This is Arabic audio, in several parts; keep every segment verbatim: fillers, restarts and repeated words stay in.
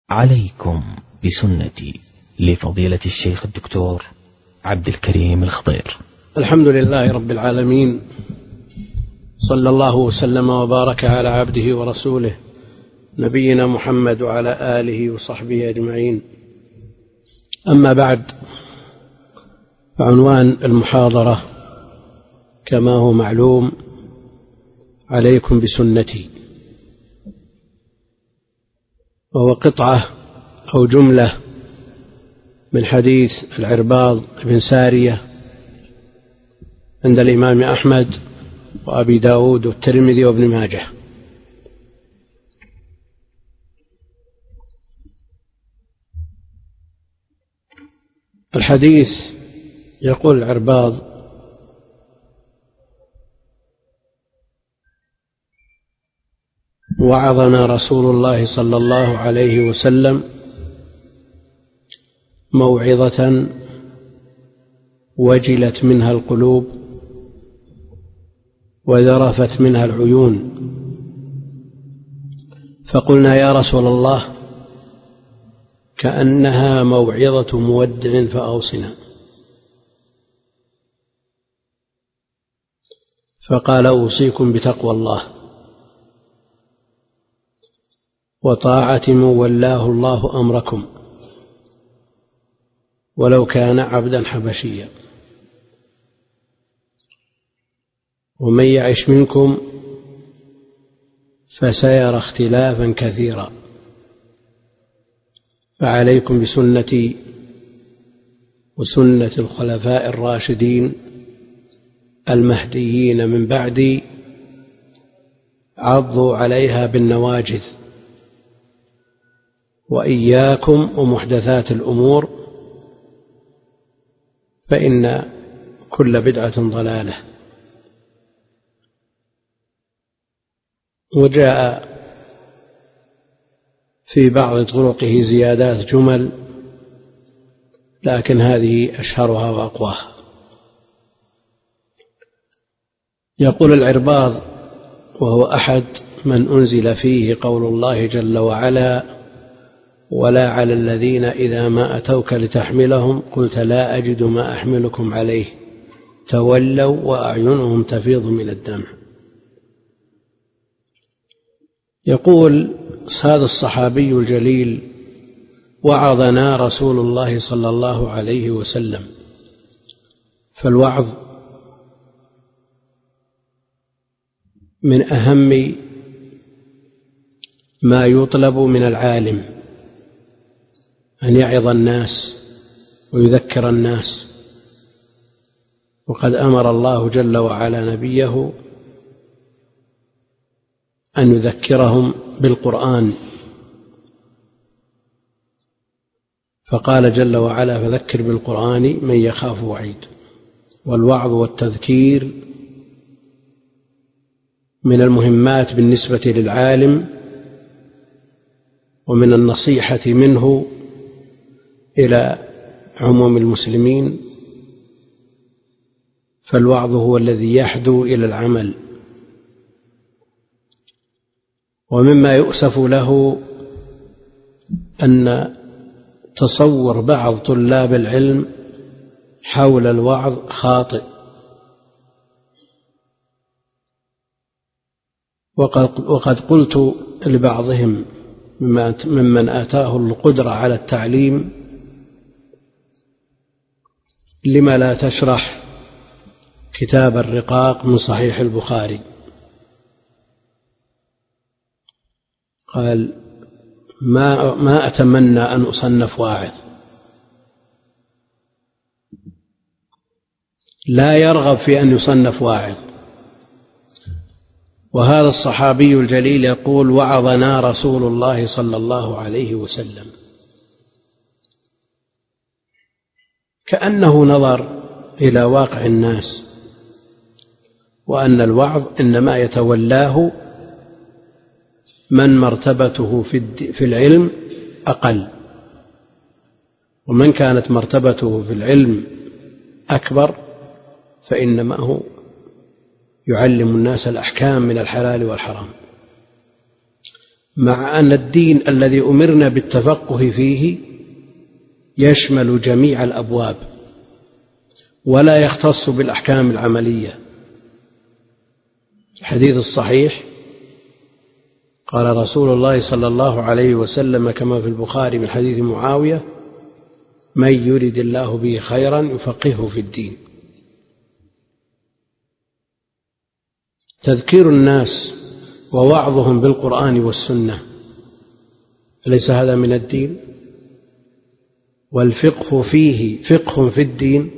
عليكم بسنتي لفضيلة الشيخ الدكتور عبد الكريم الخضير. الحمد لله رب العالمين، صلى الله وسلم وبارك على عبده ورسوله نبينا محمد وعلى آله وصحبه أجمعين. أما بعد، فعنوان المحاضرة كما هو معلوم: عليكم بسنتي، وهو قطعة أو جملة من حديث العرباض بن سارية عند الإمام أحمد وأبي داود والترمذي وابن ماجه. الحديث يقول العرباض: وعظنا رسول الله صلى الله عليه وسلم موعظة وجلت منها القلوب وذرفت منها العيون، فقلنا يا رسول الله كأنها موعظة مودع فأوصنا. فقال: أوصيكم بتقوى الله وطاعة من ولاه الله أمركم ولو كان عبدا حبشيا، ومن يعش منكم فسيرى اختلافا كثيرا، فعليكم بسنتي وسنة الخلفاء الراشدين المهديين من بعدي، عضوا عليها بالنواجذ، وإياكم ومحدثات الأمور، فإن كل بدعة ضلالة. وجاء في بعض طرقه زيادات جمل، لكن هذه أشهرها وأقواها. يقول العرباض، وهو أحد من أنزل فيه قول الله جل وعلا: ولا على الذين إذا ما أتوك لتحملهم قلت لا أجد ما أحملكم عليه تولوا وأعينهم تفيض من الدمع. يقول هذا الصحابي الجليل: وعظنا رسول الله صلى الله عليه وسلم. فالوعظ من أهم ما يطلب من العالم، أن يعظ الناس ويذكر الناس، وقد أمر الله جل وعلا نبيه أن يذكرهم بالقرآن، فقال جل وعلا: فذكر بالقرآن من يخاف وعيد. والوعظ والتذكير من المهمات بالنسبة للعالم، ومن النصيحة منه إلى عموم المسلمين، فالوعظ هو الذي يحدو إلى العمل. ومما يؤسف له أن تصور بعض طلاب العلم حول الوعظ خاطئ، وقد قلت لبعضهم ممن آتاه القدرة على التعليم: لما لا تشرح كتاب الرقاق من صحيح البخاري؟ قال: ما, ما أتمنى أن أصنف واعظ. لا يرغب في أن يصنف واعظ. وهذا الصحابي الجليل يقول: وعظنا رسول الله صلى الله عليه وسلم، كأنه نظر إلى واقع الناس، وأن الوعظ إنما يتولاه من مرتبته في العلم أقل، ومن كانت مرتبته في العلم أكبر فإنما هو يعلم الناس الأحكام من الحلال والحرام. مع أن الدين الذي أمرنا بالتفقه فيه يشمل جميع الأبواب ولا يختص بالأحكام العملية. الحديث الصحيح قال رسول الله صلى الله عليه وسلم كما في البخاري من حديث معاوية: من يرد الله به خيرا يفقهه في الدين. تذكير الناس ووعظهم بالقرآن والسنة أليس هذا من الدين؟ والفقه فيه فقه في الدين،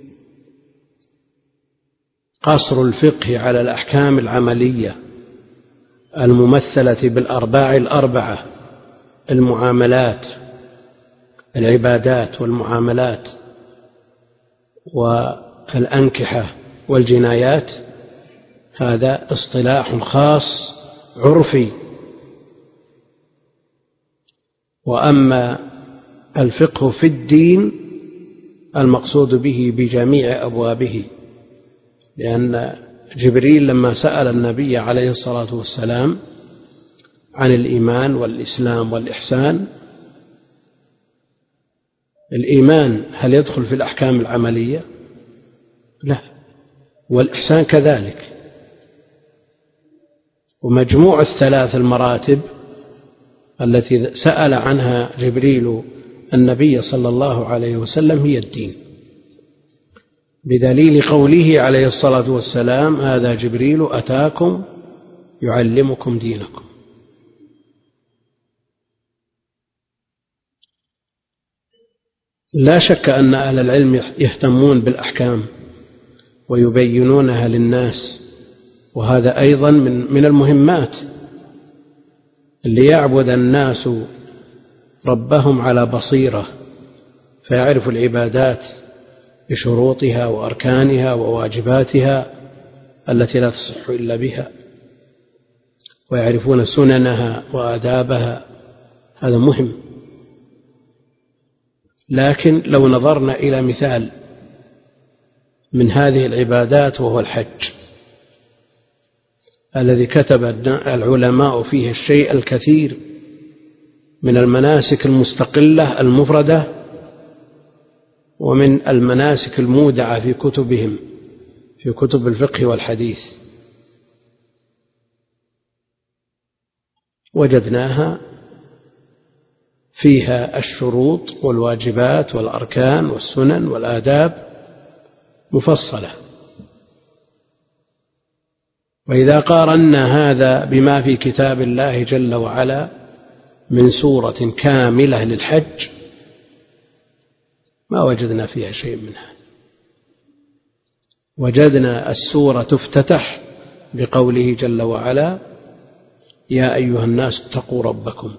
قصر الفقه على الأحكام العملية الممثلة بالأرباع الأربعة: المعاملات، العبادات والمعاملات والأنكحة والجنايات، هذا اصطلاح خاص عرفي. وأما الفقه في الدين المقصود به بجميع أبوابه، لأن جبريل لما سأل النبي عليه الصلاة والسلام عن الإيمان والإسلام والإحسان، الإيمان هل يدخل في الأحكام العملية؟ لا، والإحسان كذلك. ومجموع الثلاث المراتب التي سأل عنها جبريل النبي صلى الله عليه وسلم هي الدين، بدليل قوله عليه الصلاة والسلام: هذا جبريل أتاكم يعلمكم دينكم. لا شك أن أهل العلم يهتمون بالأحكام ويبينونها للناس، وهذا أيضا من من المهمات، ليعبد الناس ربهم على بصيرة، فيعرفوا العبادات بشروطها وأركانها وواجباتها التي لا تصح إلا بها، ويعرفون سننها وآدابها. هذا مهم. لكن لو نظرنا إلى مثال من هذه العبادات وهو الحج الذي كتب العلماء فيه الشيء الكثير من المناسك المستقلة المفردة ومن المناسك المودعة في كتبهم في كتب الفقه والحديث، وجدناها فيها الشروط والواجبات والأركان والسنن والآداب مفصلة. وإذا قارنا هذا بما في كتاب الله جل وعلا من سورة كاملة للحج ما وجدنا فيها شيء من هذا. وجدنا السورة تفتتح بقوله جل وعلا: يا أيها الناس اتقوا ربكم،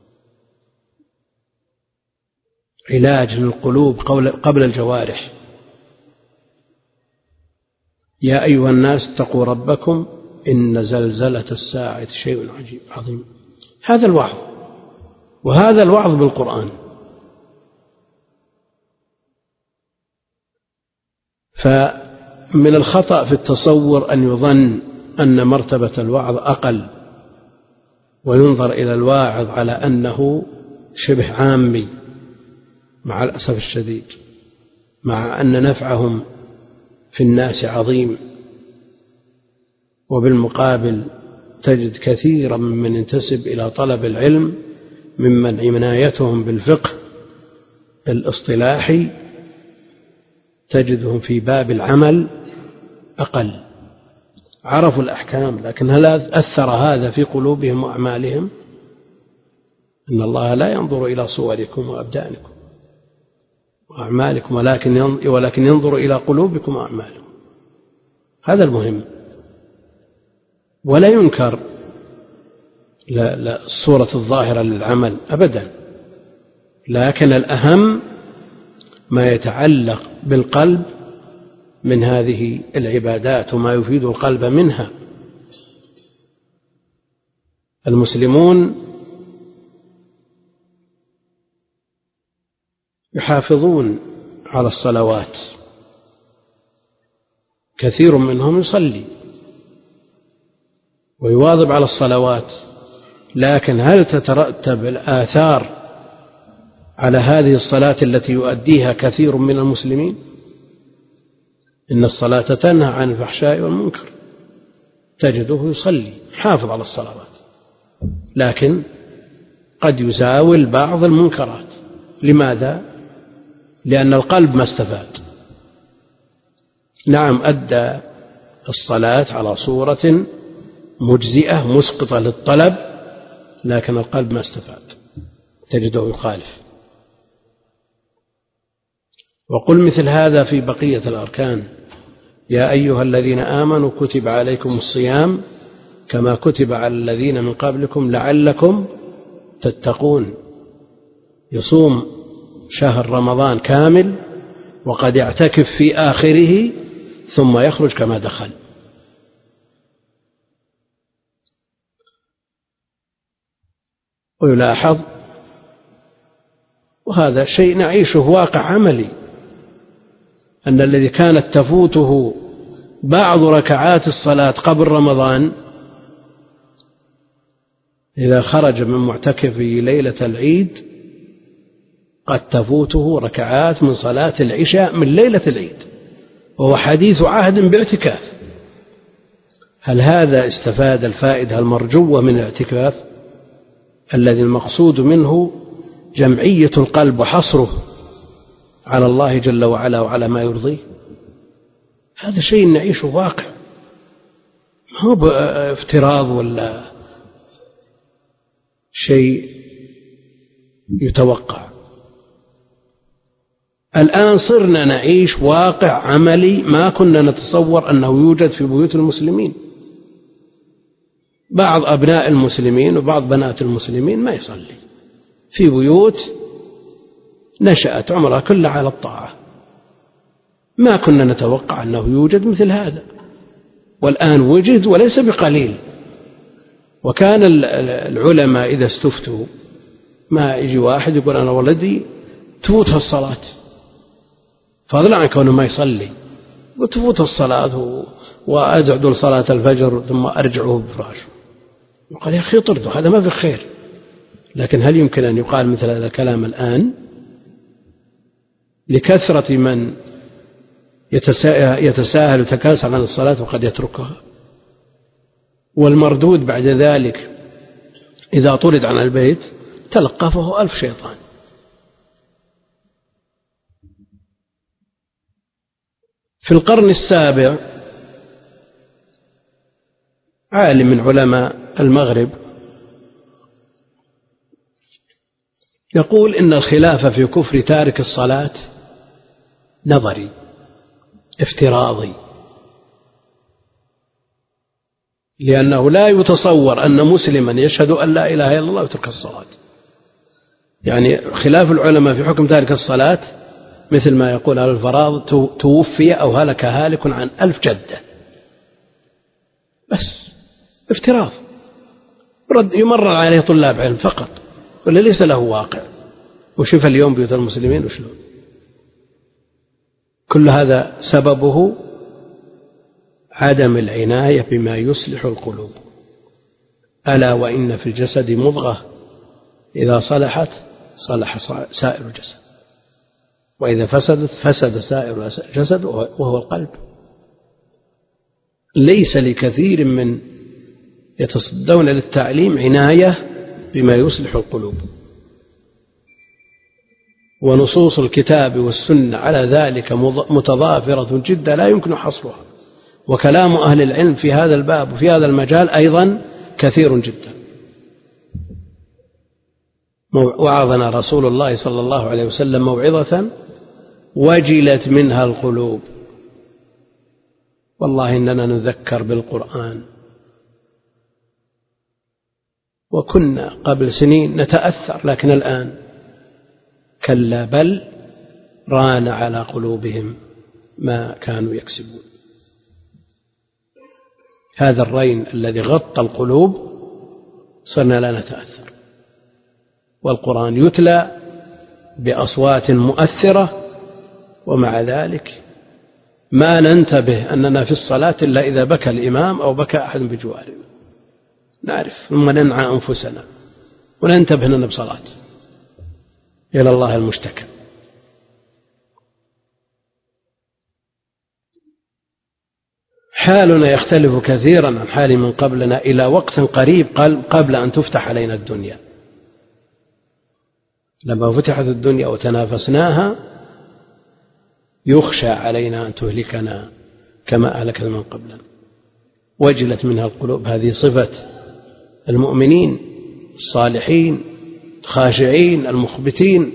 علاج للقلوب قبل الجوارح. يا أيها الناس اتقوا ربكم إن زلزلة الساعة شيء عجيب عظيم. هذا الوعظ، وهذا الوعظ بالقرآن. فمن الخطأ في التصور أن يظن أن مرتبة الوعظ أقل، وينظر إلى الواعظ على أنه شبه عامي، مع الأسف الشديد، مع أن نفعهم في الناس عظيم. وبالمقابل تجد كثيرا ممن ينتسب إلى طلب العلم ممن عنايتهم بالفقه الاصطلاحي تجدهم في باب العمل أقل. عرفوا الأحكام، لكن هل أثر هذا في قلوبهم وأعمالهم؟ إن الله لا ينظر إلى صوركم وأبدانكم وأعمالكم ولكن ولكن ينظر إلى قلوبكم وأعمالكم. هذا المهم. ولا ينكر الصورة الظاهرة للعمل أبدا، لكن الأهم ما يتعلق بالقلب من هذه العبادات وما يفيد القلب منها. المسلمون يحافظون على الصلوات، كثير منهم يصلي ويواظب على الصلوات، لكن هل تترتب الآثار على هذه الصلاة التي يؤديها كثير من المسلمين؟ إن الصلاة تنهى عن الفحشاء والمنكر، تجده يصلي حافظ على الصلوات، لكن قد يزاول بعض المنكرات. لماذا؟ لأن القلب ما استفاد. نعم أدى الصلاة على صورة مجزئة مسقطة للطلب، لكن القلب ما استفاد، تجده يخالف. وقل مثل هذا في بقية الأركان: يا أيها الذين آمنوا كتب عليكم الصيام كما كتب على الذين من قبلكم لعلكم تتقون. يصوم شهر رمضان كامل وقد يعتكف في آخره ثم يخرج كما دخل. ويلاحظ، وهذا شيء نعيشه واقع عملي، أن الذي كانت تفوته بعض ركعات الصلاة قبل رمضان إذا خرج من معتكفه ليلة العيد قد تفوته ركعات من صلاة العشاء من ليلة العيد، وهو حديث عهد باعتكاف. هل هذا استفاد الفائدة المرجوة من الاعتكاف الذي المقصود منه جمعية القلب وحصره على الله جل وعلا وعلى ما يرضيه؟ هذا شيء نعيشه واقع، ما هو افتراض ولا شيء يتوقع. الآن صرنا نعيش واقع عملي ما كنا نتصور أنه يوجد في بيوت المسلمين. بعض أبناء المسلمين وبعض بنات المسلمين ما يصلي في بيوت نشأت عمرها كلها على الطاعة. ما كنا نتوقع أنه يوجد مثل هذا، والآن وجد وليس بقليل. وكان العلماء إذا استفتوا ما يجي واحد يقول أنا ولدي تفوتها الصلاة، فضلا عن كونه ما يصلي، وتفوت الصلاة وأدعو لصلاة الفجر ثم أرجعه بفراشه، يقال يا أخي طرده، هذا ما في خير. لكن هل يمكن أن يقال مثل هذا الكلام الآن لكثرة من يتساهل ويتكاسل عن الصلاة وقد يتركها؟ والمردود بعد ذلك إذا طرد عن البيت تلقفه ألف شيطان. في القرن السابع عالم من علماء المغرب يقول إن الخلاف في كفر تارك الصلاة نظري افتراضي، لأنه لا يتصور أن مسلما يشهد أن لا إله إلا الله ويترك الصلاة. يعني خلاف العلماء في حكم تارك الصلاة مثل ما يقول أهل الفراض توفي أو هلك هالك عن ألف جدة، بس افتراض يمرر عليه طلاب علم فقط، ولا ليس له واقع. وشوف اليوم بيوت المسلمين وشلون. كل هذا سببه عدم العناية بما يصلح القلوب. ألا وإن في الجسد مضغة إذا صلحت صلح سائر الجسد، وإذا فسدت فسد سائر الجسد وهو القلب. ليس لكثير من يتصدون للتعليم عناية بما يصلح القلوب، ونصوص الكتاب والسنة على ذلك متضافرة جدا لا يمكن حصرها. وكلام أهل العلم في هذا الباب وفي هذا المجال أيضا كثير جدا. وعظنا رسول الله صلى الله عليه وسلم موعظة وجلت منها القلوب. والله إننا نذكر بالقرآن وكنا قبل سنين نتأثر، لكن الآن كلا بل ران على قلوبهم ما كانوا يكسبون. هذا الرين الذي غطى القلوب صرنا لا نتأثر، والقرآن يتلى بأصوات مؤثرة، ومع ذلك ما ننتبه أننا في الصلاة إلا إذا بكى الإمام أو بكى أحد بجوارنا. نعرف ثم ننعى أنفسنا وننتبه لنا بصلاة إلى الله المشتكى. حالنا يختلف كثيرا عن حال من قبلنا إلى وقت قريب قبل أن تفتح علينا الدنيا. لما فتحت الدنيا وتنافسناها يخشى علينا أن تهلكنا كما أهلكت من قبلنا، وجلت منها القلوب. هذه صفة المؤمنين الصالحين الخاشعين المخبتين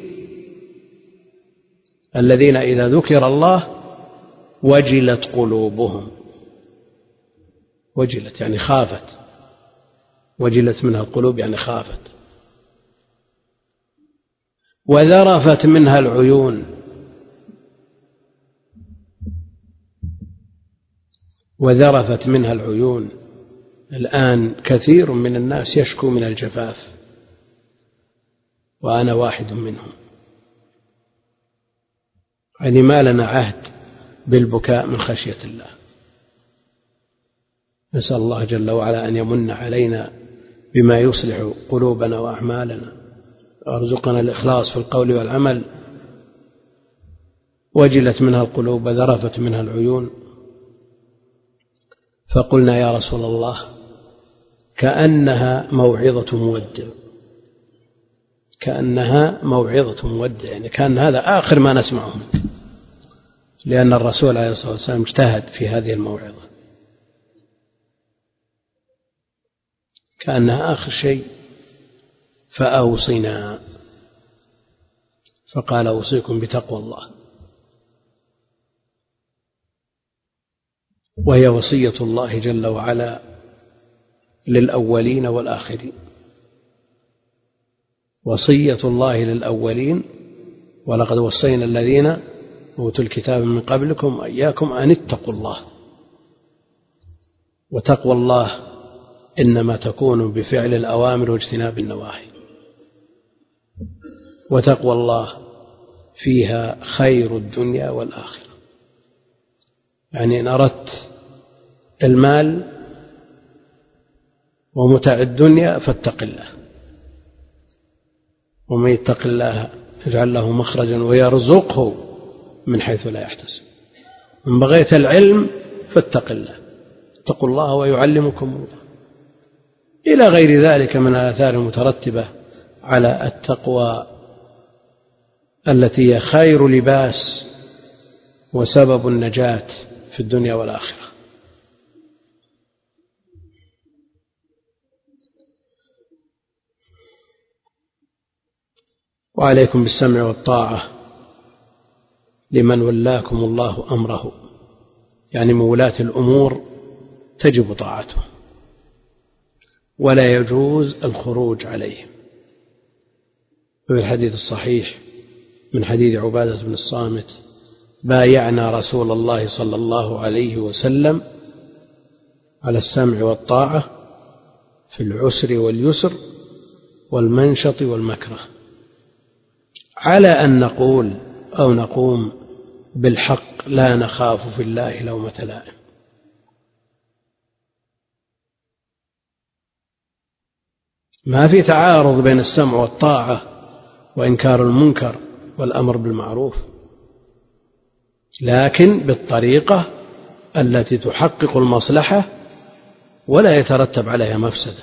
الذين إذا ذكر الله وجلت قلوبهم. وجلت يعني خافت، وجلت منها القلوب يعني خافت. وذرفت منها العيون، وذرفت منها العيون. الآن كثير من الناس يشكو من الجفاف وأنا واحد منهم، يعني ما لنا عهد بالبكاء من خشية الله. نسأل الله جل وعلا أن يمن علينا بما يصلح قلوبنا وأعمالنا وارزقنا الإخلاص في القول والعمل. وجلت منها القلوب وذرفت منها العيون. فقلنا يا رسول الله كأنها موعظة مودع، كأنها موعظة مودع، يعني كان هذا آخر ما نسمعه منك، لأن الرسول عليه الصلاة والسلام اجتهد في هذه الموعظة، كأنها آخر شيء. فأوصنا، فقال أوصيكم بتقوى الله، وهي وصية الله جل وعلا للأولين والآخرين. وصية الله للأولين: ولقد وصينا الذين أوتوا الكتاب من قبلكم وإياكم أن اتقوا الله. وتقوى الله إنما تكون بفعل الأوامر واجتناب النواهي، وتقوى الله فيها خير الدنيا والآخرة. يعني إن أردت المال ومتاع الدنيا فاتق الله، ومن يتق الله يجعل له مخرجا ويرزقه من حيث لا يحتسب. من بغيت العلم فاتق الله، اتقوا الله ويعلمكم الله، إلى غير ذلك من الآثار المترتبة على التقوى التي هي خير لباس وسبب النجاة في الدنيا والآخرة. وعليكم بالسمع والطاعة لمن ولاكم الله أمره، يعني من ولاة الأمور تجب طاعته ولا يجوز الخروج عليهم. في الحديث الصحيح من حديث عبادة بن الصامت: بايعنا رسول الله صلى الله عليه وسلم على السمع والطاعة في العسر واليسر والمنشط والمكره، على أن نقول أو نقوم بالحق لا نخاف في الله لومة لائم. ما في تعارض بين السمع والطاعة وإنكار المنكر والأمر بالمعروف، لكن بالطريقة التي تحقق المصلحة ولا يترتب عليها مفسدة.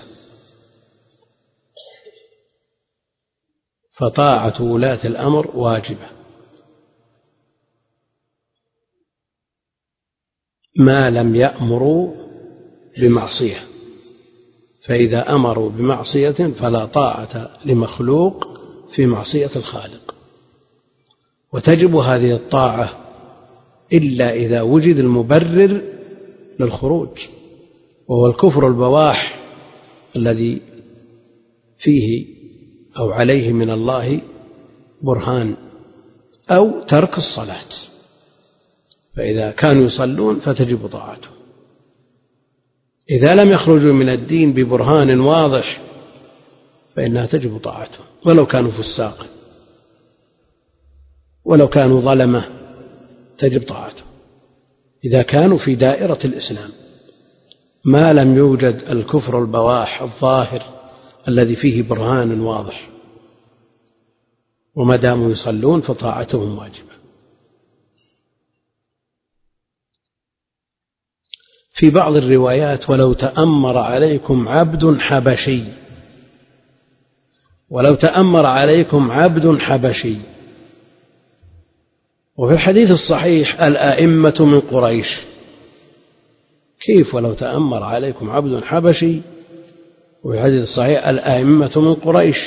فطاعة ولاة الأمر واجبة ما لم يأمروا بمعصية، فإذا أمروا بمعصية فلا طاعة لمخلوق في معصية الخالق. وتجب هذه الطاعة إلا إذا وجد المبرر للخروج، وهو الكفر البواح الذي فيه أو عليه من الله برهان، أو ترك الصلاة، فإذا كانوا يصلون فتجب طاعته. إذا لم يخرجوا من الدين ببرهان واضح فإنها تجب طاعته، ولو كانوا فساق ولو كانوا ظلمة تجب طاعته إذا كانوا في دائرة الإسلام ما لم يوجد الكفر البواح الظاهر الذي فيه برهان واضح، وما داموا يصلون فطاعتهم واجبة. في بعض الروايات ولو تأمر عليكم عبد حبشي، ولو تأمر عليكم عبد حبشي. وفي الحديث الصحيح الأئمة من قريش. كيف ولو تأمر عليكم عبد حبشي وفي الحديث الصحيح الأئمة من قريش؟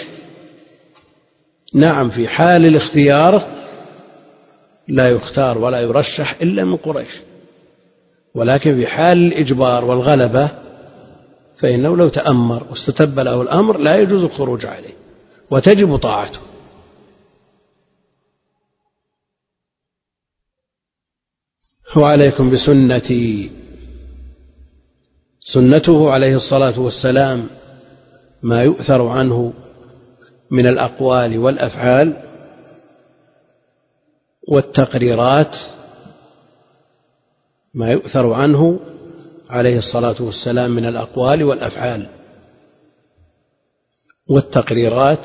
نعم، في حال الاختيار لا يختار ولا يرشح إلا من قريش، ولكن في حال الإجبار والغلبة فإنه لو تأمر واستتب له الأمر لا يجوز الخروج عليه وتجب طاعته. وعليكم بسنتي. سنته عليه الصلاة والسلام ما يؤثر عنه من الأقوال والأفعال والتقريرات، ما يؤثر عنه عليه الصلاة والسلام من الأقوال والأفعال والتقريرات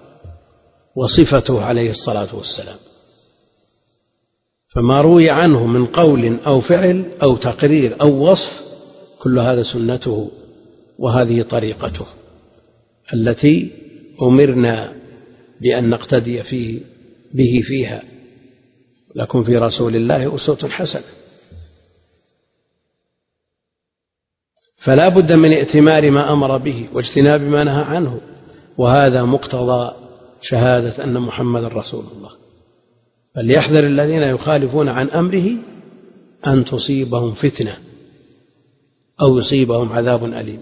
وصفته عليه الصلاة والسلام. فما روي عنه من قول أو فعل أو تقرير أو وصف كل هذا سنته، وهذه طريقته التي أمرنا بأن نقتدي فيه به فيها. لكم في رسول الله أسوة حسنة. فلا بد من ائتمار ما أمر به واجتناب ما نهى عنه، وهذا مقتضى شهادة أن محمد رسول الله. فليحذر الذين يخالفون عن أمره أن تصيبهم فتنة أو يصيبهم عذاب أليم.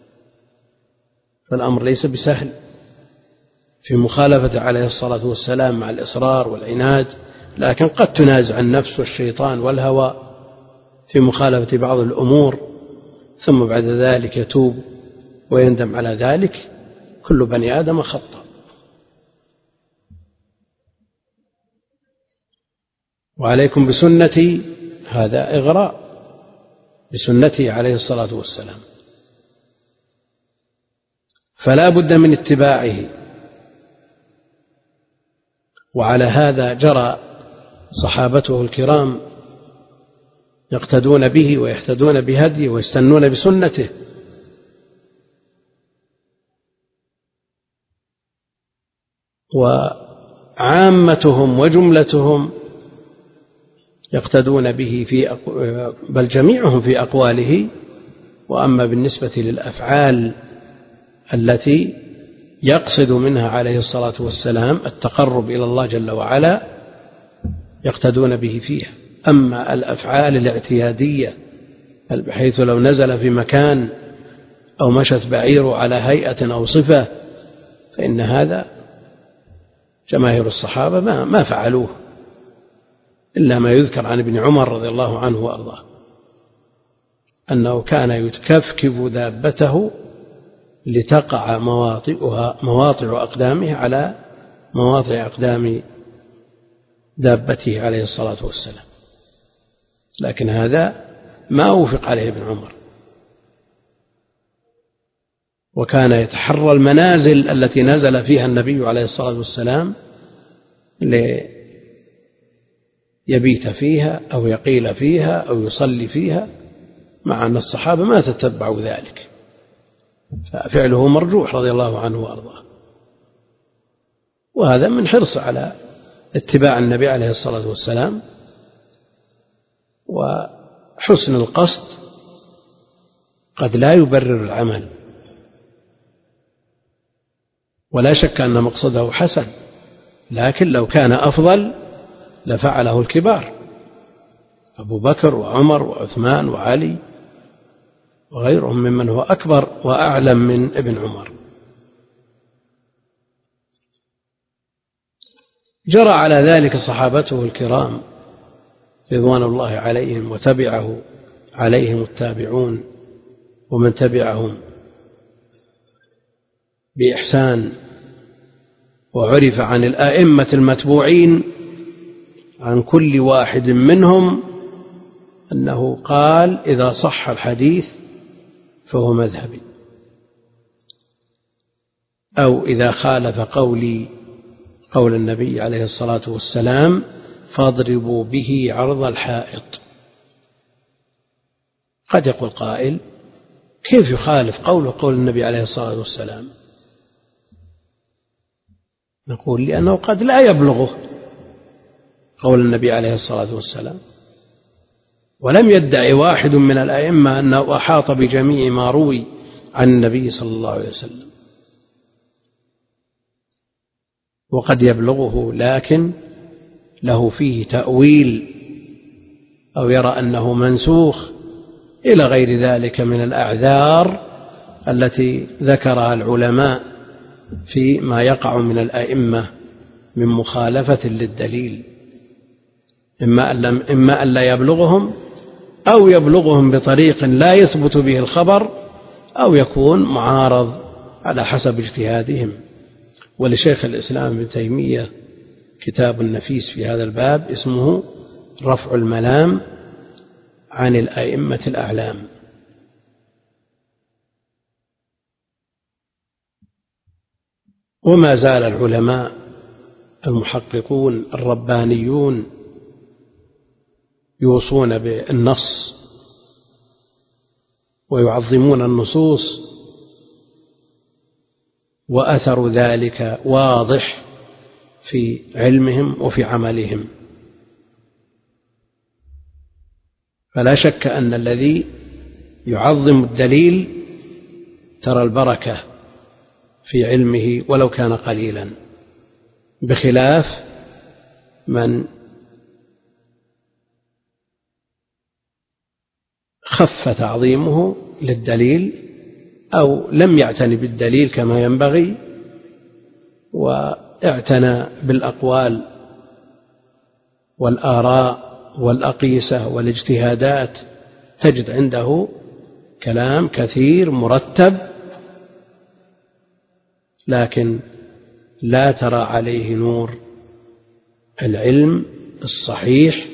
فالأمر ليس بسهل في مخالفة عليه الصلاة والسلام مع الإصرار والعناد، لكن قد تنازع النفس والشيطان والهوى في مخالفة بعض الأمور، ثم بعد ذلك يتوب ويندم على ذلك. كل بني آدم خطأ. وعليكم بسنتي، هذا إغراء بسنته عليه الصلاة والسلام، فلا بد من اتباعه. وعلى هذا جرى صحابته الكرام يقتدون به ويهتدون بهديه ويستنون بسنته. وعامتهم وجملتهم يقتدون به في بل جميعهم في أقواله. وأما بالنسبة للأفعال التي يقصد منها عليه الصلاة والسلام التقرب إلى الله جل وعلا يقتدون به فيها. أما الأفعال الاعتيادية بحيث لو نزل في مكان أو مشت بعيره على هيئة أو صفة فإن هذا جماهير الصحابة ما, ما فعلوه، إلا ما يذكر عن ابن عمر رضي الله عنه وأرضاه أنه كان يتكفكف دابته لتقع مواطئها مواطع أقدامه على مواطع أقدام دابته عليه الصلاة والسلام، لكن هذا ما أوفق عليه ابن عمر. وكان يتحرى المنازل التي نزل فيها النبي عليه الصلاة والسلام ليبيت فيها أو يقيل فيها أو يصلي فيها، مع أن الصحابة ما تتبعوا ذلك، ففعله مرجوح رضي الله عنه وأرضاه. وهذا من حرص على اتباع النبي عليه الصلاة والسلام وحسن القصد قد لا يبرر العمل، ولا شك أن مقصده حسن، لكن لو كان أفضل لفعله الكبار أبو بكر وعمر وعثمان وعلي وغيرهم ممن هو أكبر وأعلم من ابن عمر. جرى على ذلك صحابته الكرام رضوان الله عليهم، وتبعه عليهم التابعون ومن تبعهم بإحسان. وعرف عن الآئمة المتبوعين عن كل واحد منهم أنه قال إذا صح الحديث فهو مذهبي، أو إذا خالف قولي قول النبي عليه الصلاة والسلام فاضربوا به عرض الحائط. قد يقول قائل: كيف يخالف قوله قول النبي عليه الصلاة والسلام؟ نقول: لأنه قد لا يبلغه قول النبي عليه الصلاة والسلام، ولم يدعي واحد من الأئمة أنه أحاط بجميع ما روي عن النبي صلى الله عليه وسلم، وقد يبلغه لكن له فيه تأويل أو يرى أنه منسوخ إلى غير ذلك من الأعذار التي ذكرها العلماء فيما يقع من الأئمة من مخالفة للدليل، إما أن لا يبلغهم أو يبلغهم بطريق لا يثبت به الخبر أو يكون معارض على حسب اجتهادهم. ولشيخ الإسلام ابن تيمية كتاب نفيس في هذا الباب اسمه رفع الملام عن الأئمة الأعلام. وما زال العلماء المحققون الربانيون يوصون بالنص ويعظمون النصوص، وأثر ذلك واضح في علمهم وفي عملهم. فلا شك أن الذي يعظم الدليل ترى البركة في علمه ولو كان قليلا، بخلاف من خف تعظيمه للدليل أو لم يعتني بالدليل كما ينبغي واعتنى بالأقوال والآراء والأقيسة والاجتهادات، تجد عنده كلام كثير مرتب لكن لا ترى عليه نور العلم الصحيح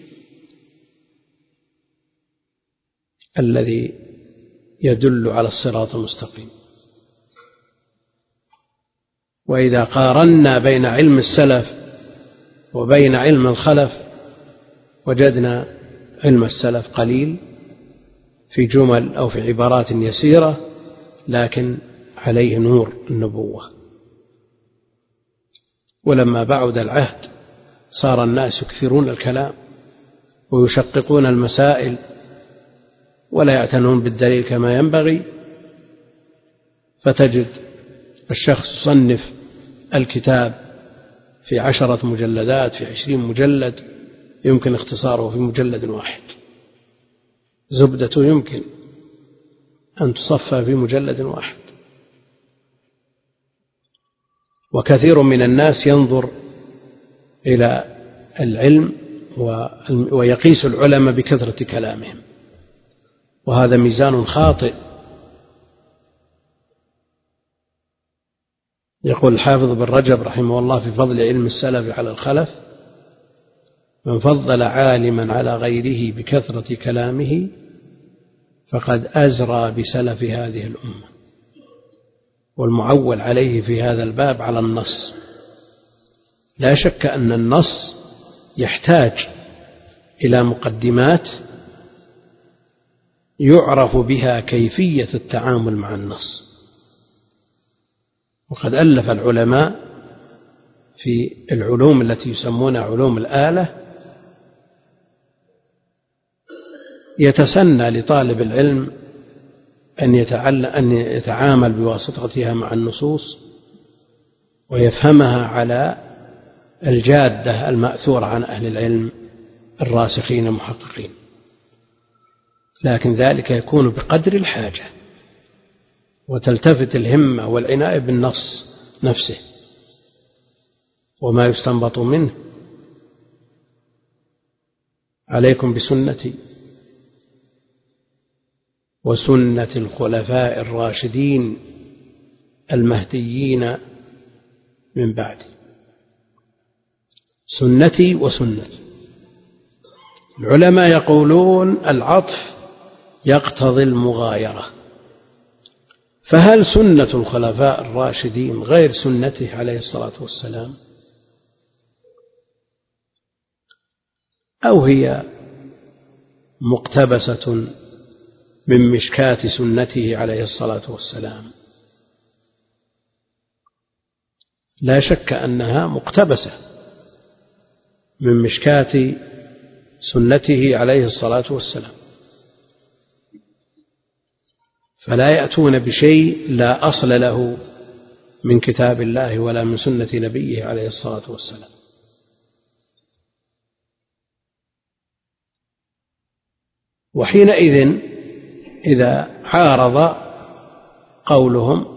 الذي يدل على الصراط المستقيم. وإذا قارنا بين علم السلف وبين علم الخلف وجدنا علم السلف قليل في جمل أو في عبارات يسيرة لكن عليه نور النبوة. ولما بعد العهد صار الناس يكثرون الكلام ويشققون المسائل ولا يعتنون بالدليل كما ينبغي، فتجد الشخص يصنف الكتاب في عشرة مجلدات في عشرين مجلد يمكن اختصاره في مجلد واحد، زبدته يمكن أن تصفى في مجلد واحد. وكثير من الناس ينظر إلى العلم ويقيس العلماء بكثرة كلامهم، وهذا ميزان خاطئ. يقول الحافظ بن رجب رحمه الله في فضل علم السلف على الخلف: من فضل عالما على غيره بكثرة كلامه فقد أزرى بسلف هذه الأمة. والمعول عليه في هذا الباب على النص. لا شك أن النص يحتاج إلى مقدمات يعرف بها كيفية التعامل مع النص. وقد ألف العلماء في العلوم التي يسمونها علوم الآلة يتسنى لطالب العلم أن أن يتعامل بواسطتها مع النصوص ويفهمها على الجادة المأثورة عن أهل العلم الراسخين المحققين، لكن ذلك يكون بقدر الحاجة، وتلتفت الهمة والعناية بالنص نفسه وما يستنبط منه. عليكم بسنتي وسنة الخلفاء الراشدين المهديين من بعدي. سنتي وسنتي. العلماء يقولون العطف يقتضي المغايرة، فهل سنة الخلفاء الراشدين غير سنته عليه الصلاة والسلام، أو هي مقتبسة من مشكاة سنته عليه الصلاة والسلام؟ لا شك أنها مقتبسة من مشكاة سنته عليه الصلاة والسلام، فلا يأتون بشيء لا أصل له من كتاب الله ولا من سنة نبيه عليه الصلاة والسلام. وحينئذ إذا عارض قولهم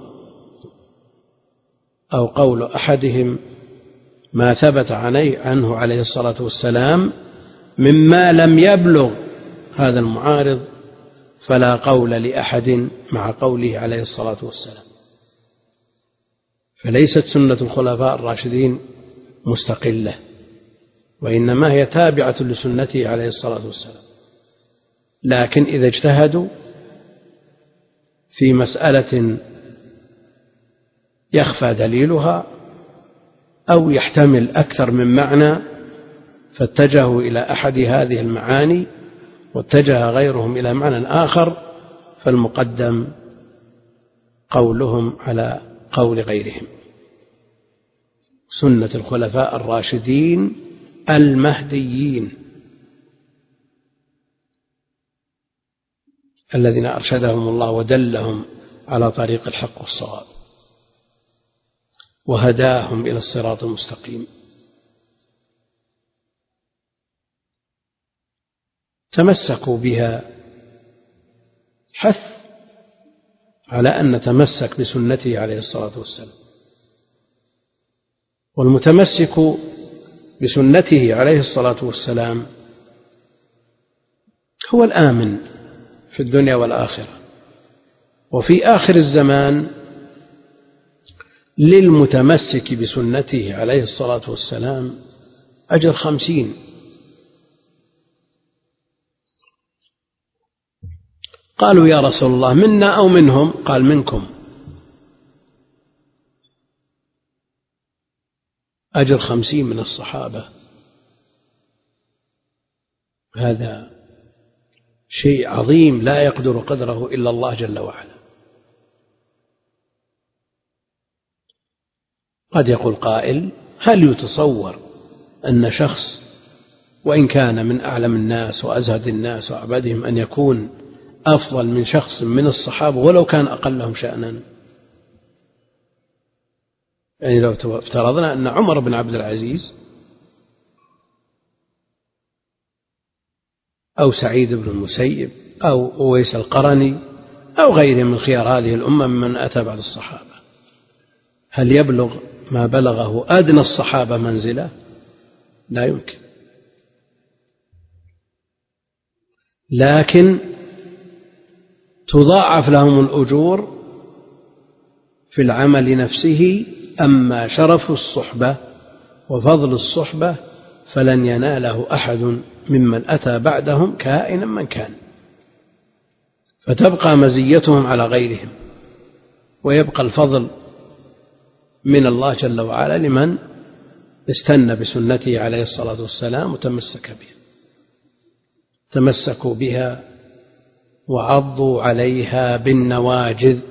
أو قول أحدهم ما ثبت عنه عليه الصلاة والسلام مما لم يبلغ هذا المعارض، فلا قول لأحد مع قوله عليه الصلاة والسلام. فليست سنة الخلفاء الراشدين مستقلة، وإنما هي تابعة لسنته عليه الصلاة والسلام، لكن إذا اجتهدوا في مسألة يخفى دليلها أو يحتمل أكثر من معنى فاتجهوا إلى أحد هذه المعاني واتجه غيرهم إلى معنى آخر، فالمقدم قولهم على قول غيرهم. سنة الخلفاء الراشدين المهديين الذين أرشدهم الله ودلهم على طريق الحق والصواب وهداهم إلى الصراط المستقيم. تمسكوا بها، حث على أن نتمسك بسنته عليه الصلاة والسلام. والمتمسك بسنته عليه الصلاة والسلام هو الآمن في الدنيا والآخرة. وفي آخر الزمان للمتمسك بسنته عليه الصلاة والسلام أجر خمسين. قالوا يا رسول الله منا أو منهم؟ قال منكم. أجر خمسين من الصحابة، هذا شيء عظيم لا يقدر قدره إلا الله جل وعلا. قد يقول قائل هل يتصور أن شخص وإن كان من أعلم الناس وأزهد الناس وأعبدهم أن يكون أفضل من شخص من الصحابة ولو كان أقلهم شأنا؟ يعني لو افترضنا أن عمر بن عبد العزيز أو سعيد بن المسيب أو أويس القرني أو غيره من خيار هذه الأمة من أتى بعد الصحابة، هل يبلغ ما بلغه أدنى الصحابة منزلة؟ لا يمكن. لكن تضاعف لهم الأجور في العمل نفسه. أما شرف الصحبة وفضل الصحبة فلن يناله أحد ممن أتى بعدهم كائنا من كان، فتبقى مزيتهم على غيرهم ويبقى الفضل من الله جل وعلا لمن استنى بسنته عليه الصلاة والسلام وتمسك بها. تمسكوا بها وعضوا عليها بالنواجذ.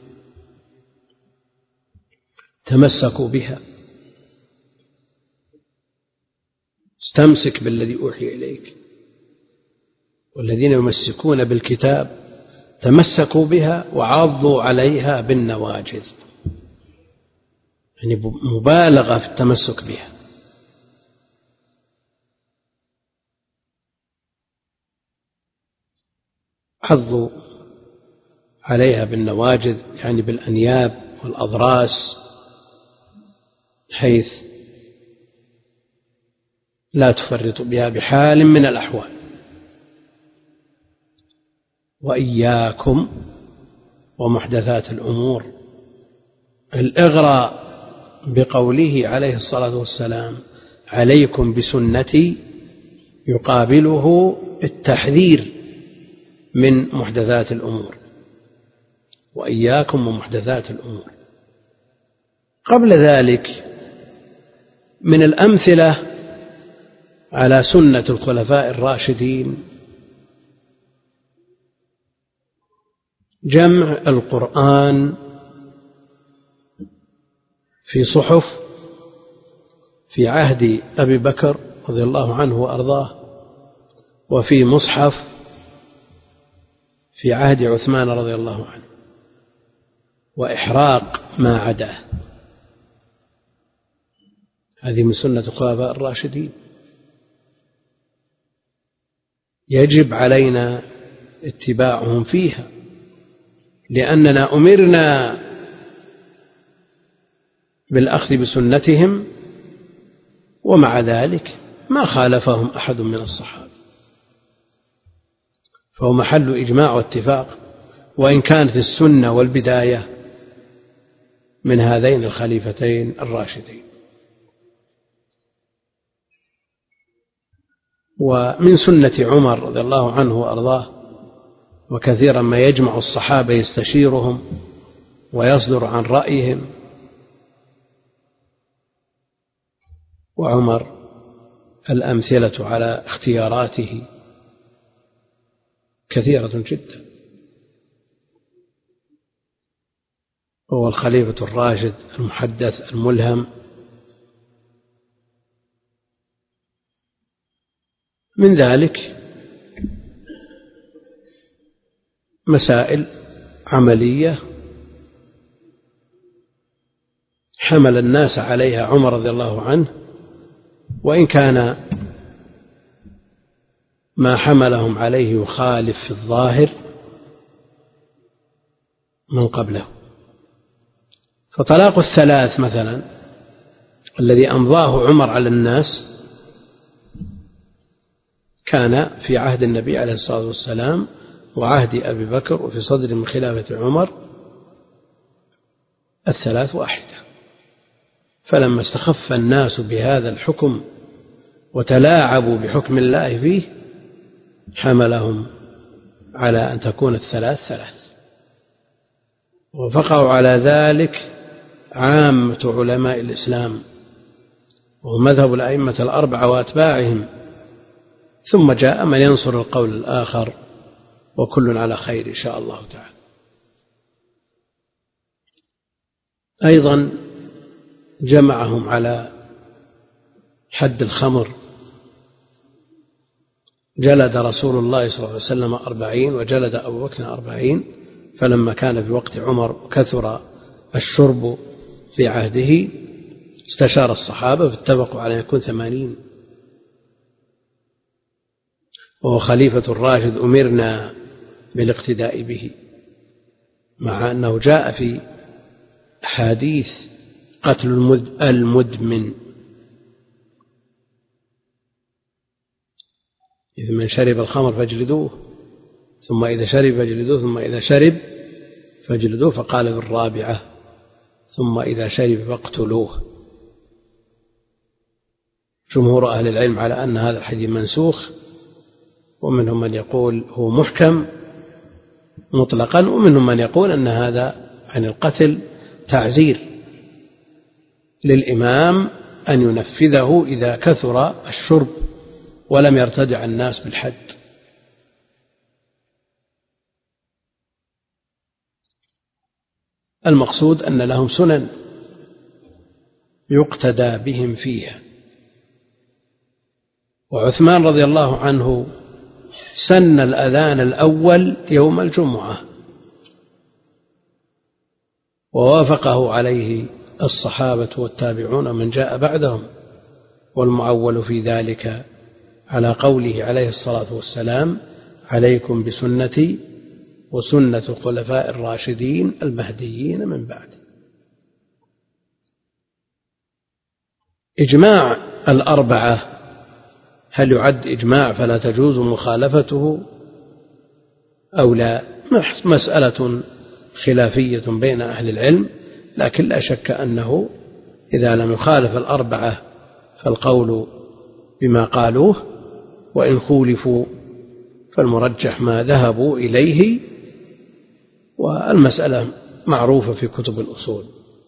تمسكوا بها، استمسك بالذي أوحي إليك. والذين يمسكون بالكتاب تمسكوا بها وعضوا عليها بالنواجذ، يعني مبالغة في التمسك بها. عضوا عليها بالنواجذ يعني بالأنياب والأضراس، حيث لا تفرط بها بحال من الأحوال. وإياكم ومحدثات الأمور. الإغراء بقوله عليه الصلاة والسلام عليكم بسنتي يقابله التحذير من محدثات الأمور، وإياكم ومحدثات الأمور. قبل ذلك من الأمثلة على سنة الخلفاء الراشدين جمع القرآن في صحف في عهد أبي بكر رضي الله عنه وأرضاه، وفي مصحف في عهد عثمان رضي الله عنه، وإحراق ما عداه. هذه من سنة الخلفاء الراشدين، يجب علينا اتباعهم فيها، لأننا أمرنا بالأخذ بسنتهم، ومع ذلك ما خالفهم أحد من الصحابة، فهو محل إجماع واتفاق، وإن كانت السنة والبداية من هذين الخليفتين الراشدين. ومن سنة عمر رضي الله عنه وأرضاه، وكثيرا ما يجمع الصحابة يستشيرهم ويصدر عن رأيهم، وعمر الأمثلة على اختياراته كثيرة جدا، هو الخليفة الراشد المحدث الملهم. من ذلك مسائل عملية حمل الناس عليها عمر رضي الله عنه، وإن كان ما حملهم عليه يخالف في الظاهر من قبله. فطلاق الثلاث مثلا الذي أمضاه عمر على الناس كان في عهد النبي عليه الصلاة والسلام وعهد أبي بكر، وفي صدر من خلافة عمر الثلاث واحدة. فلما استخف الناس بهذا الحكم وتلاعبوا بحكم الله فيه حملهم على أن تكون الثلاث ثلاث، وفقوا على ذلك عامة علماء الإسلام ومذهب الأئمة الأربعة وأتباعهم، ثم جاء من ينصر القول الآخر، وكل على خير إن شاء الله تعالى. أيضا جمعهم على حد الخمر، جلد رسول الله صلى الله عليه وسلم أربعين وجلد أبو بكر أربعين، فلما كان في وقت عمر كثر الشرب في عهده استشار الصحابة فاتفقوا على أن يكون ثمانين، وهو خليفة الراشد أمرنا بالاقتداء به، مع أنه جاء في حديث قتل المدمن، إذا من شرب الخمر فاجلدوه، ثم إذا شرب فاجلدوه، ثم إذا شرب فاجلدوه، فقال بالرابعة ثم إذا شرب فاقتلوه. جمهور أهل العلم على أن هذا الحديث منسوخ، ومنهم من يقول هو محكم مطلقا، ومنهم من يقول أن هذا عن القتل تعزير للإمام أن ينفذه إذا كثر الشرب ولم يرتدع الناس بالحد. المقصود أن لهم سنن يقتدى بهم فيها. وعثمان رضي الله عنه سن الأذان الأول يوم الجمعة، ووافقه عليه الصحابة والتابعون من جاء بعدهم، والمعول في ذلك على قوله عليه الصلاة والسلام: عليكم بسنتي وسنة الخلفاء الراشدين المهديين من بعد. إجماع الأربعة هل يعد إجماع فلا تجوز مخالفته أو لا؟ مسألة خلافية بين أهل العلم، لكن لا شك أنه إذا لم يخالف الأربعة فالقول بما قالوه، وإن خولفوا فالمرجح ما ذهبوا إليه، والمسألة معروفة في كتب الأصول.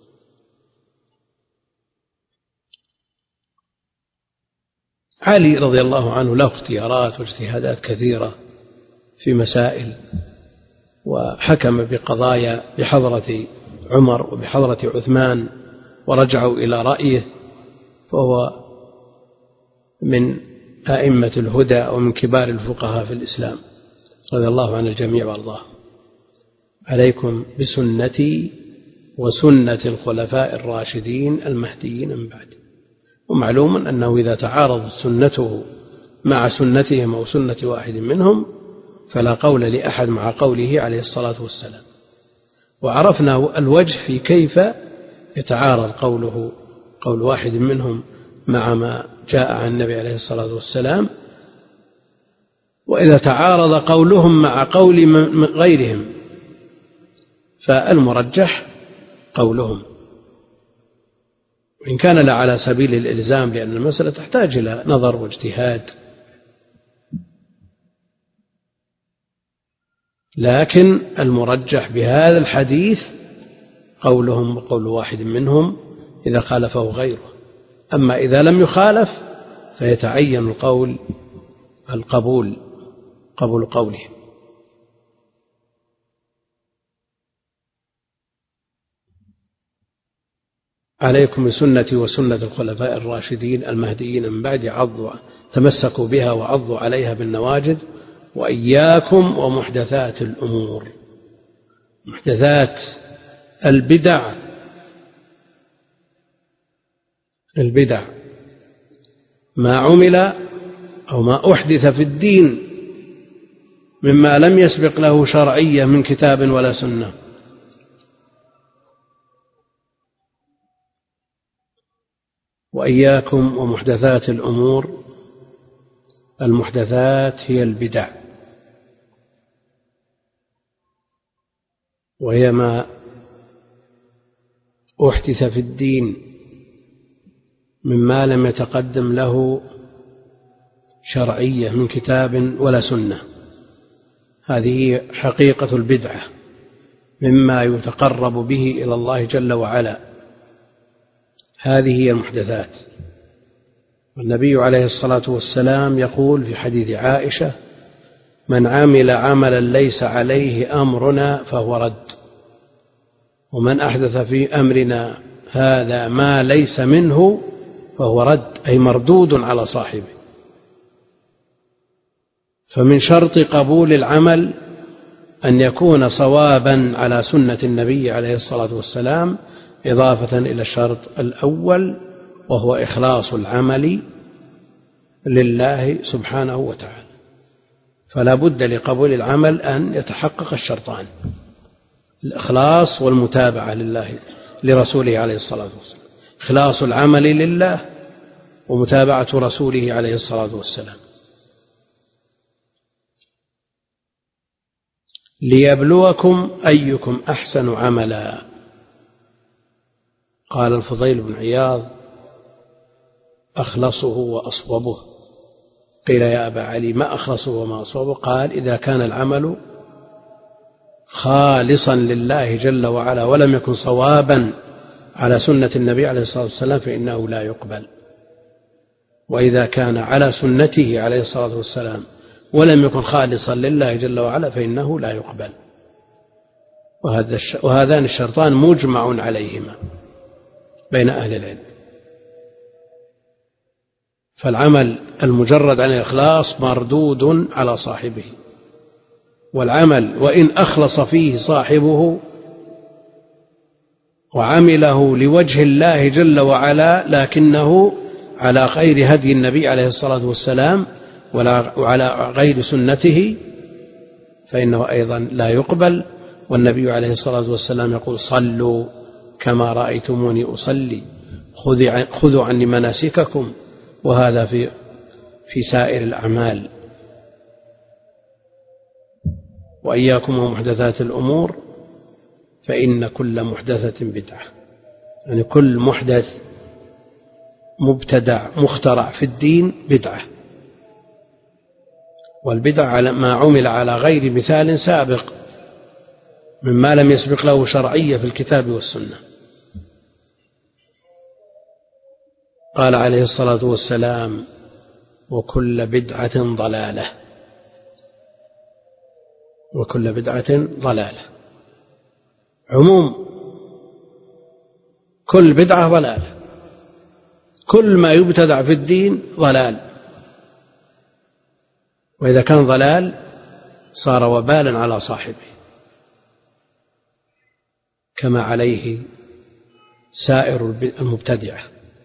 علي رضي الله عنه له اختيارات واجتهادات كثيرة في مسائل، وحكم بقضايا بحضرة عمر وبحضرة عثمان ورجعوا إلى رأيه، فهو من أئمة الهدى ومن كبار الفقهاء في الإسلام رضي الله عن الجميع وارضاه. عليكم بسنتي وسنة الخلفاء الراشدين المهديين من بعد. ومعلوم أنه إذا تعارضت سنته مع سنتهم أو سنة واحد منهم فلا قول لأحد مع قوله عليه الصلاة والسلام. وعرفنا الوجه في كيف يتعارض قوله قول واحد منهم مع ما جاء عن النبي عليه الصلاة والسلام. وإذا تعارض قولهم مع قول غيرهم فالمرجح قولهم، وإن كان لا على سبيل الإلزام، لأن المسألة تحتاج إلى نظر واجتهاد، لكن المرجح بهذا الحديث قولهم وقول واحد منهم إذا خالفه غيره. أما إذا لم يخالف فيتعين القول القبول قبول قوله. عليكم بسنتي وسنة الخلفاء الراشدين المهديين من بعد، عضوا تمسكوا بها وعضوا عليها بالنواجذ، وإياكم ومحدثات الأمور. محدثات البدع البدع ما عمل أو ما أحدث في الدين مما لم يسبق له شرعية من كتاب ولا سنة. وإياكم ومحدثات الأمور. المحدثات هي البدع، وهي ما أحدث في الدين مما لم يتقدم له شرعية من كتاب ولا سنة. هذه حقيقة البدعة، مما يتقرب به إلى الله جل وعلا. هذه هي المحدثات. والنبي عليه الصلاة والسلام يقول في حديث عائشة: من عمل عملا ليس عليه أمرنا فهو رد، ومن أحدث في أمرنا هذا ما ليس منه فهو رد، أي مردود على صاحبه. فمن شرط قبول العمل أن يكون صوابا على سنة النبي عليه الصلاة والسلام، إضافة إلى الشرط الأول وهو إخلاص العمل لله سبحانه وتعالى. فلا بد لقبول العمل أن يتحقق الشرطان: الإخلاص والمتابعة لله لرسوله عليه الصلاة والسلام. إخلاص العمل لله ومتابعة رسوله عليه الصلاة والسلام. ليبلوكم أيكم أحسن عملا. قال الفضيل بن عياض: أخلصه وأصوبه. قيل: يا أبا علي ما أخلصه وما أصوبه؟ قال: إذا كان العمل خالصا لله جل وعلا ولم يكن صوابا على سنة النبي عليه الصلاة والسلام فإنه لا يقبل، وإذا كان على سنته عليه الصلاة والسلام ولم يكن خالصا لله جل وعلا فإنه لا يقبل. وهذان الشرطان مجمع عليهما بين أهل العلم. فالعمل المجرد عن الإخلاص مردود على صاحبه، والعمل وإن أخلص فيه صاحبه وعمله لوجه الله جل وعلا لكنه على غير هدي النبي عليه الصلاة والسلام وعلى غير سنته فإنه أيضا لا يقبل. والنبي عليه الصلاة والسلام يقول: صلوا كما رأيتموني أصلي، خذوا عني مناسككم. وهذا في في سائر الأعمال. وإياكم ومحدثات الأمور فإن كل محدثة بدعة، يعني كل محدث مبتدع مخترع في الدين بدعة. والبدع على ما عمل على غير مثال سابق، مما لم يسبق له شرعية في الكتاب والسنة. قال عليه الصلاة والسلام: وكل بدعة ضلالة، وكل بدعة ضلالة، عموم كل بدعة ضلالة، كل ما يبتدع في الدين ضلال، وإذا كان ضلال صار وبالا على صاحبه كما عليه سائر المبتدعة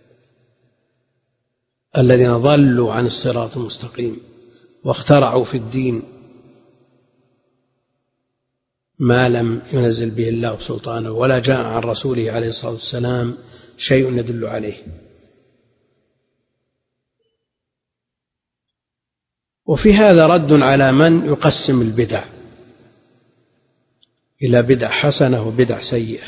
الذين ضلوا عن الصراط المستقيم واخترعوا في الدين ما لم ينزل به الله سلطانه ولا جاء عن رسوله عليه الصلاة والسلام شيء يدل عليه. وفي هذا رد على من يقسم البدع إلى بدع حسنة وبدع سيئة،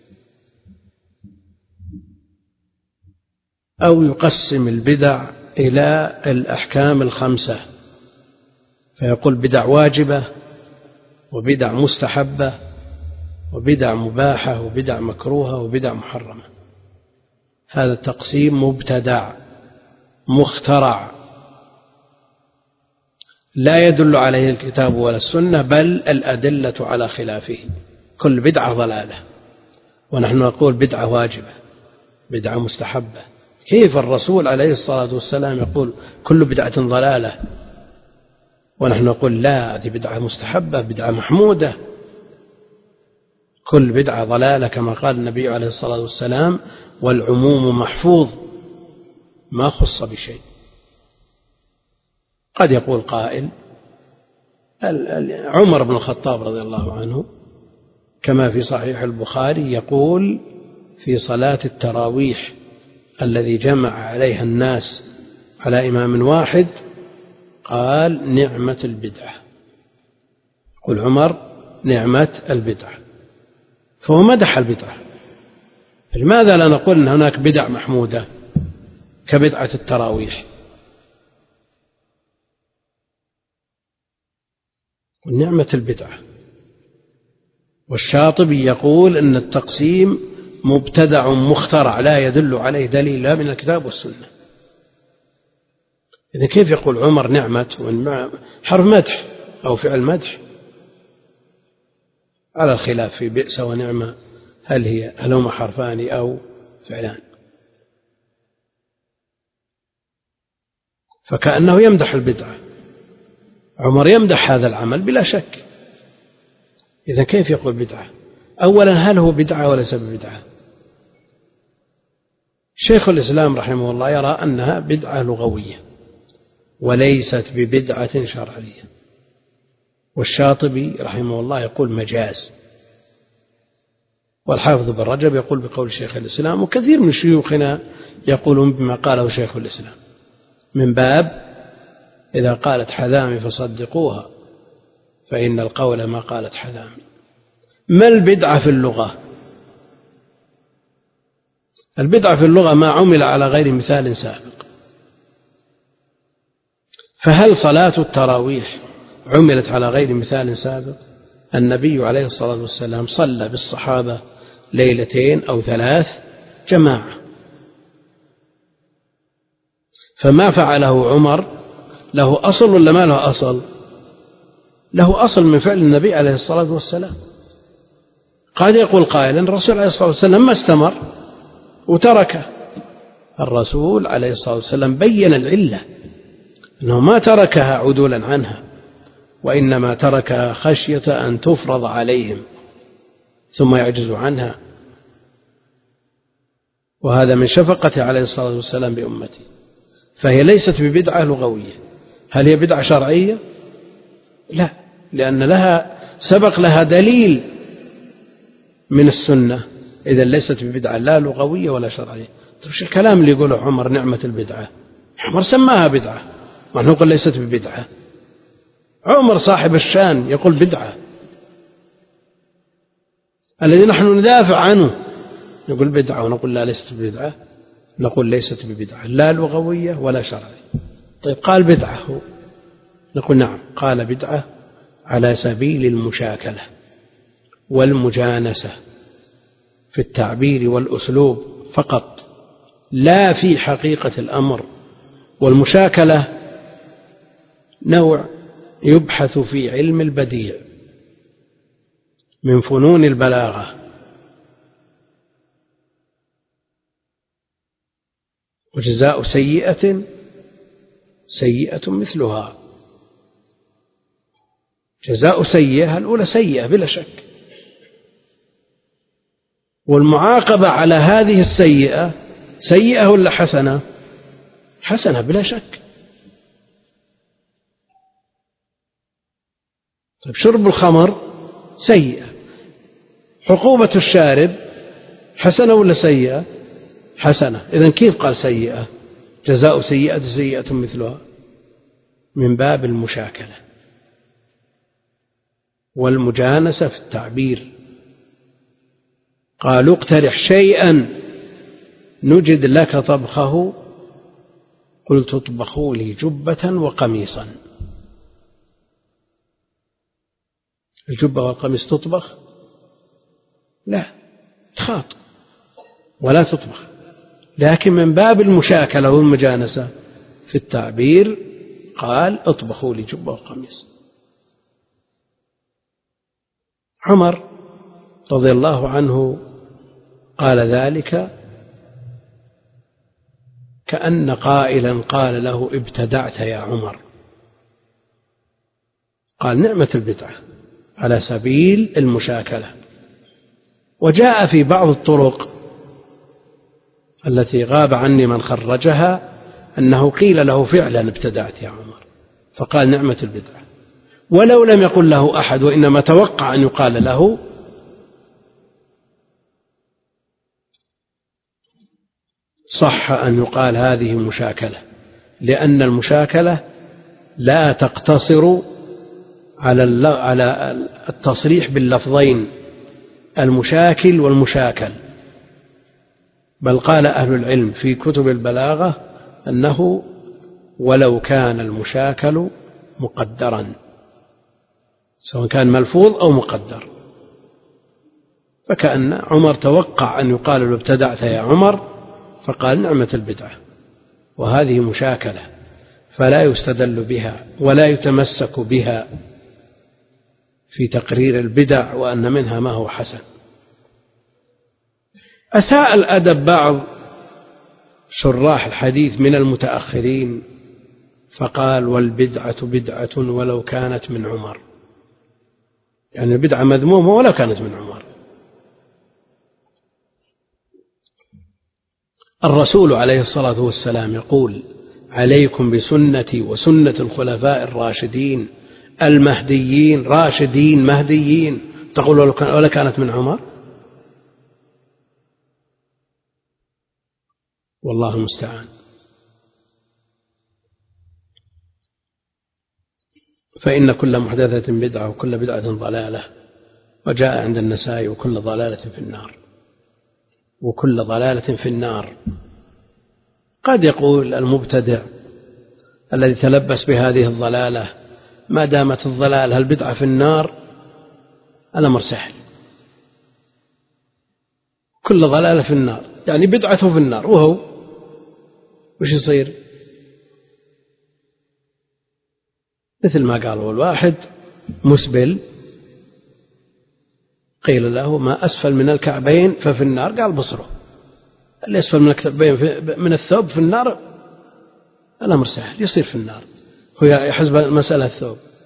أو يقسم البدع إلى الأحكام الخمسة فيقول بدع واجبة وبدع مستحبة وبدع مباحة وبدع مكروهة وبدع محرمة. هذا التقسيم مبتدع مخترع لا يدل عليه الكتاب ولا السنة، بل الأدلة على خلافه. كل بدعة ضلالة، ونحن نقول بدعة واجبة بدعة مستحبة. كيف الرسول عليه الصلاة والسلام يقول كل بدعة ضلالة ونحن نقول لا، هذه بدعة مستحبة بدعة محمودة؟ كل بدعة ضلالة كما قال النبي عليه الصلاة والسلام: والعموم محفوظ ما خص بشيء. قد يقول قائل: عمر بن الخطاب رضي الله عنه كما في صحيح البخاري يقول في صلاة التراويح الذي جمع عليها الناس على إمام واحد، قال: نعمة البدعة. يقول عمر: نعمة البدعة، فهو مدح البدعة. لماذا لا نقول أن هناك بدع محمودة كبدعة التراويح؟ نعمة البدعة. والشاطبي يقول أن التقسيم مبتدع مخترع لا يدل عليه دليل لا من الكتاب والسنة. إذن كيف يقول عمر نعمة؟ حرف مدح أو فعل مدح على الخلاف في بئس ونعمة، هل هي هل هما حرفان أو فعلان؟ فكأنه يمدح البدعة. عمر يمدح هذا العمل بلا شك. إذا كيف يقول بدعة؟ أولا هل هو بدعة وليس ببدعة؟ شيخ الإسلام رحمه الله يرى أنها بدعة لغوية وليست ببدعة شرعية، والشاطبي رحمه الله يقول مجاز، والحافظ بن رجب يقول بقول شيخ الإسلام، وكثير من شيوخنا يقولون بما قاله شيخ الإسلام من باب إذا قالت حذامي فصدقوها فإن القول ما قالت حذامي. ما البدعة في اللغة؟ البدعة في اللغة ما عمل على غير مثال سابق. فهل صلاة التراويح عملت على غير مثال سابق؟ النبي عليه الصلاة والسلام صلى بالصحابة ليلتين أو ثلاث جماعة، فما فعله عمر له أصل ولا ما له أصل؟ له أصل من فعل النبي عليه الصلاة والسلام. قد يقول قائلا: الرسول عليه الصلاة والسلام ما استمر وتركه. الرسول عليه الصلاة والسلام بين العلة أنه ما تركها عدولا عنها، وإنما تركها خشية أن تفرض عليهم ثم يعجزوا عنها، وهذا من شفقته عليه الصلاة والسلام بأمته. فهي ليست ببدعة لغوية. هل هي بدعة شرعية؟ لا، لأن لها سبق لها دليل من السنة، إذا ليست ببدعة لا لغوية ولا شرعية. وش الكلام اللي يقوله عمر نعمة البدعة؟ عمر سماها بدعة ونحن نقول ليست ببدعة. عمر صاحب الشان يقول بدعة، الذي نحن ندافع عنه نقول بدعة ونقول لا ليست ببدعة، نقول ليست ببدعة لا لغوية ولا شرعية. طيب قال بدعة هو، نقول نعم قال بدعة على سبيل المشاكلة، والمجانسة في التعبير والأسلوب فقط، لا في حقيقة الأمر. والمشاكلة نوع يبحث في علم البديع من فنون البلاغة، وجزاء سيئة سيئة مثلها. جزاء سيئة الأولى سيئة بلا شك، والمعاقبة على هذه السيئة سيئة ولا حسنة؟ حسنة بلا شك. طيب شرب الخمر سيئة، عقوبة الشارب حسنة ولا سيئة؟ حسنة. إذن كيف قال سيئة؟ جزاء سيئة سيئة مثلها، من باب المشاكلة. والمجانسة في التعبير، قالوا اقترح شيئا نجد لك طبخه قلت اطبخوا لي جبة وقميصا. الجبة والقميص تطبخ؟ لا، تخاط ولا تطبخ، لكن من باب المشاكلة والمجانسة في التعبير قال اطبخوا لي جبة وقميص. عمر رضي الله عنه قال ذلك كأن قائلا قال له ابتدعت يا عمر، قال نعمة البدعة، على سبيل المشاكلة. وجاء في بعض الطرق التي غاب عني من خرجها أنه قيل له فعلا ابتدعت يا عمر، فقال نعمة البدعة، ولو لم يقل له أحد وإنما توقع أن يقال له صح أن يقال هذه مشاكلة، لأن المشاكلة لا تقتصر على على التصريح باللفظين المشاكل والمشاكل، بل قال أهل العلم في كتب البلاغة أنه ولو كان المشاكل مقدرا، سواء كان ملفوظ أو مقدر. فكأن عمر توقع أن يقال له ابتدعت يا عمر، فقال نعمة البدعة، وهذه مشاكلة، فلا يستدل بها ولا يتمسك بها في تقرير البدع وأن منها ما هو حسن. أساء الأدب بعض شراح الحديث من المتأخرين فقال والبدعة بدعة ولو كانت من عمر، يعني البدعة مذمومة ولو كانت من عمر. الرسول عليه الصلاة والسلام يقول عليكم بسنتي وسنة الخلفاء الراشدين المهديين، راشدين مهديين، تقول ولا كانت من عمر؟ والله المستعان. فإن كل محدثة بدعة وكل بدعة ضلالة، وجاء عند النسائي وكل ضلالة في النار، وكل ضلالة في النار. قد يقول المبتدع الذي تلبس بهذه الضلالة ما دامت الضلالة البدعة في النار الأمر سهل، كل ضلالة في النار يعني بدعته في النار، وهو وش يصير؟ مثل ما قالوا الواحد مسبل قيل له ما أسفل من الكعبين ففي النار، قال بصره، اللي أسفل من الكعبين من الثوب في النار الأمر سهل، يصير في النار، هو يحسب المسألة الثوب.